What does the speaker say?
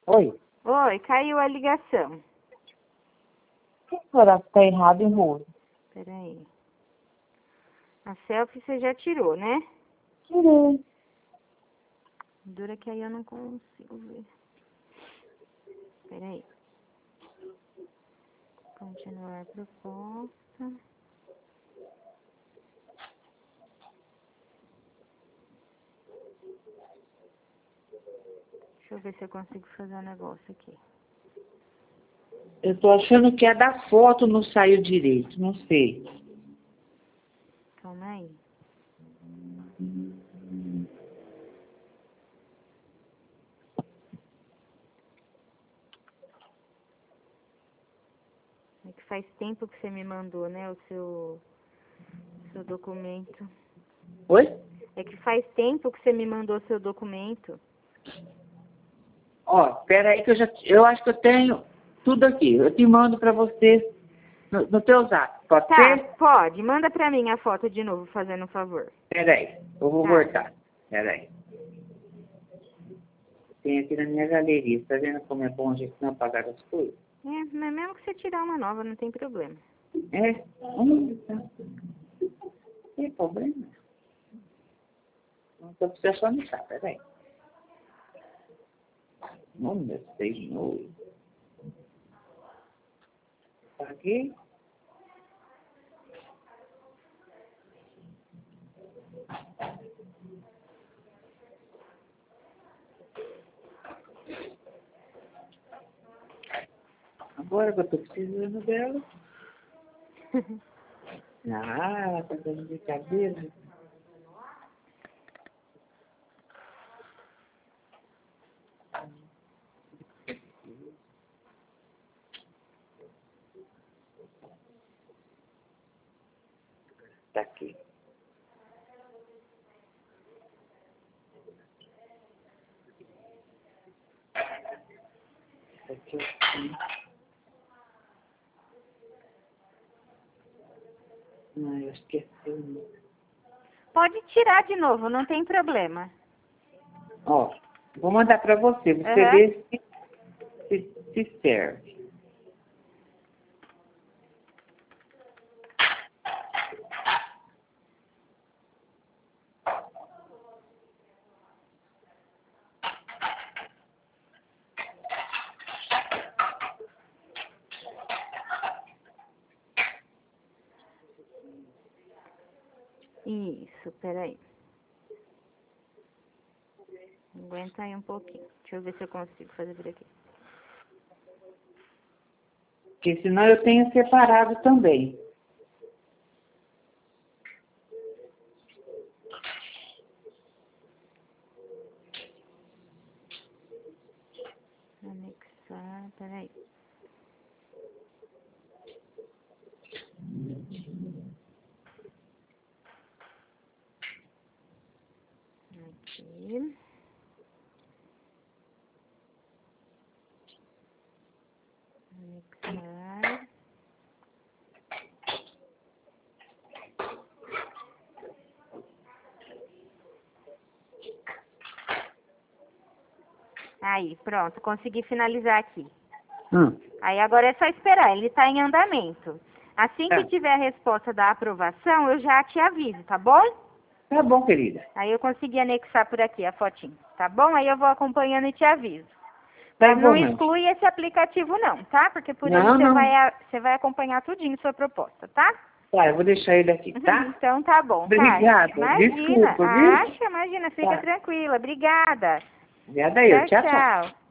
Oi? Oi, caiu a ligação. O que será que tá errado em rolo? Peraí. A selfie você já tirou, né? Tirei. Dura que aí eu não consigo ver. Peraí. Continuar proposta. Deixa eu ver se eu consigo fazer um negócio aqui. Eu tô achando que a da foto não saiu direito, não sei. Calma aí. É que faz tempo que você me mandou, né, o seu documento. Oi? É que faz tempo que você me mandou seu documento. Ó, pera aí que eu acho que eu tenho tudo aqui. Eu te mando pra você no teu zap. Pode Tá, ser? pode. Manda pra mim a foto de novo, fazendo um favor. Pera aí, eu vou Tá. voltar. Pera aí. Tem aqui na minha galeria. Tá vendo como é bom a gente não apagar as coisas? É, mas mesmo que você tirar uma nova, não tem problema. É? Vamos ver. Não tem problema. Não tô precisando só me pera aí. Vamos ver se de novo. Paguei. Agora que eu tô precisando dela. Ah, tá dando de cabelo. Tá aqui. Aqui assim. Não, eu esqueci. Pode tirar de novo, não tem problema. Ó, vou mandar pra você. Você Aham. vê se serve. Isso, peraí. Aguenta aí um pouquinho. Deixa eu ver se eu consigo fazer por aqui. Porque senão eu tenho separado também. Anexar, peraí. Aqui. Anexar. Aí, pronto, consegui finalizar aqui. Aí agora é só esperar, ele está em andamento. Assim que Tá. tiver a resposta da aprovação, eu já te aviso, tá bom? Tá bom, querida. Aí eu consegui anexar por aqui a fotinho, tá bom? Aí eu vou acompanhando e te aviso. Tá Mas bom, não não. exclui esse aplicativo não, tá? Porque por ele Não, não. você vai acompanhar tudinho sua proposta, tá? Tá, eu vou deixar ele aqui, tá? Então tá bom, Tati. Obrigada. Imagina, Desculpa, viu? imagina, fica Tá. tranquila. Obrigada. Obrigada eu. Tchau, Tchau, tchau. tchau.